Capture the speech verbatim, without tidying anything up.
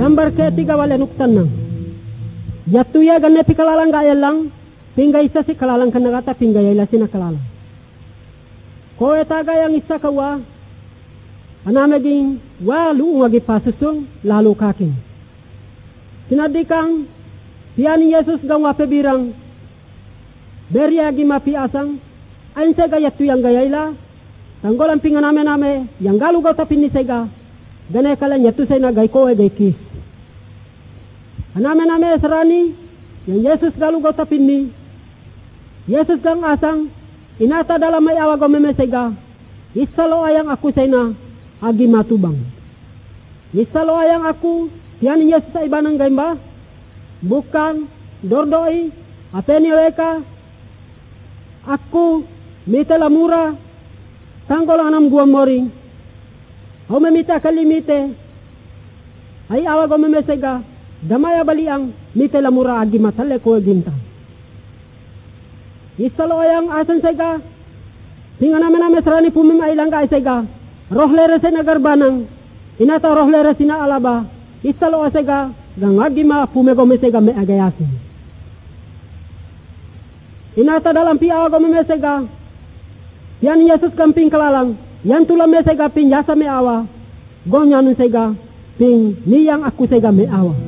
Nambar ke tiga wale nuktan nang. Yatu ya ganne pikalalang gaya lang. Pingga isa si kalalang kanagata pingga ya ila sina kalalang. Ko etaga yang isa kawa. Anamaging walu ngagi pasusong lalu kaking. Sinadikang piani Yesus gawa pebirang. Beriagi mapi asang. Ain sega yatu yang gaya ila. Tanggolan pinga name-name. Yang galu gau tapin ni sega. Gane kala yatu say na gay kowe gay kis. Aname-name serani. Yang Yesus galu gau tapin ni. Yesus gang asang. Inata dalam may awa gau memesega. Isalo ayang aku say na. Agi matubang. Isalo ayang aku. Tiyan Yesus sa iba ng gaimba. Bukan. Dordoi. Apeni weka. Aku. Mite lamura. Tanggol anam gua moring. Au memita kalimite. Ay awa gau memesega. Damaya baliang. Mite lamura agi matale ko ginta. Isalo ayang asan sega. Tinga namin namin serani pumim ailang ka sega. Rohlere sa nagarbanang. Inata rohlere sina alaba. Isalo asega. Gangagi ma pumego mesega me agayasin. Inata dalam piawa go mesega. Yan Yesus kamping kalalang. Yan tulang mesega pin yasa me awa. Gonyanun sega. Ping niyang aku sega me awa.